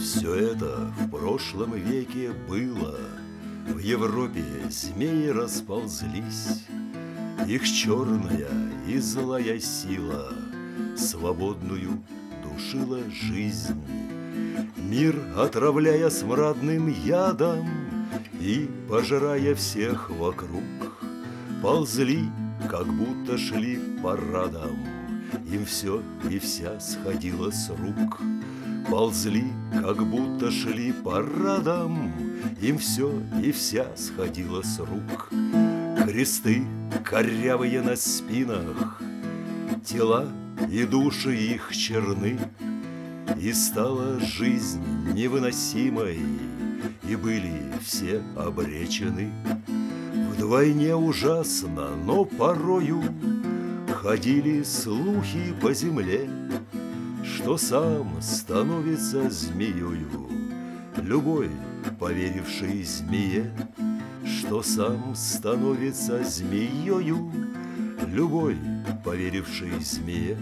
Все это в прошлом веке было. В Европе змеи расползлись. Их черная и злая сила свободную душила жизнь. Мир отравляя смрадным ядом и пожирая всех вокруг, ползли, как будто шли парадом. Им все и вся сходило с рук. Ползли, как будто шли парадом. Им все и вся сходило с рук. Кресты корявые на спинах, тела и души их черны. И стала жизнь невыносимой, и были все обречены. Вдвойне ужасно, но порою ходили слухи по земле, что сам становится змеёю любой, поверивший змее, что сам становится змеёю любой, поверивший змее.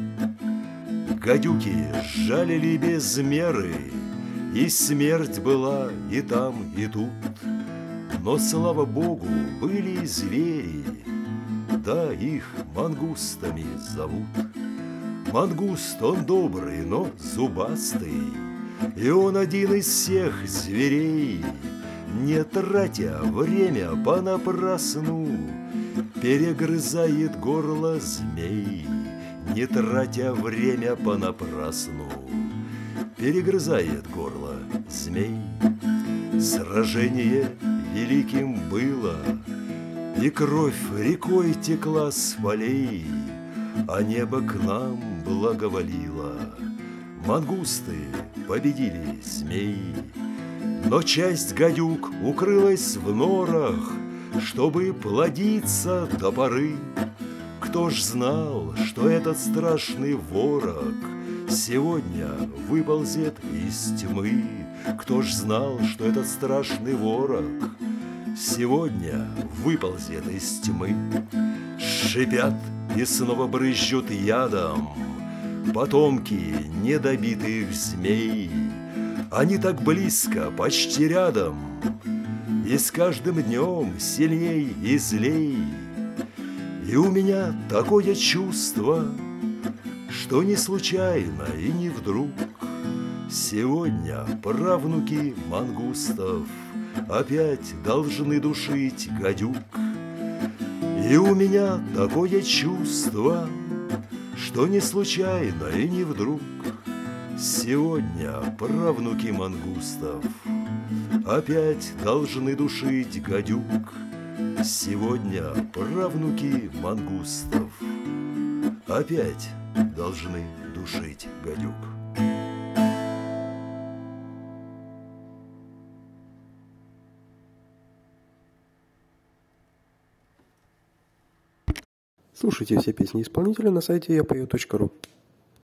Гадюки жалили без меры, и смерть была и там, и тут. Но, слава богу, были звери, да их мангустами зовут. Мангуст, он добрый, но зубастый, и он один из всех зверей. Не тратя время понапрасну, перегрызает горло змей. Не тратя время понапрасну, перегрызает горло змей. Сражение великим было, и кровь рекой текла с полей, а небо к нам благоволило. Мангусты победили змей. Но часть гадюк укрылась в норах, чтобы плодиться до поры. Кто ж знал, что этот страшный ворог сегодня выползет из тьмы? Кто ж знал, что этот страшный ворог сегодня выползет из тьмы? Шипят и снова брызжут ядом потомки недобитых змей. Они так близко, почти рядом, и с каждым днем сильней и злей. И у меня такое чувство, что не случайно и не вдруг сегодня правнуки мангустов опять должны душить гадюк. И у меня такое чувство, что не случайно и не вдруг сегодня правнуки мангустов опять должны душить гадюк. Сегодня правнуки мангустов опять должны душить гадюк. Слушайте все песни исполнителя на сайте yapою.ru.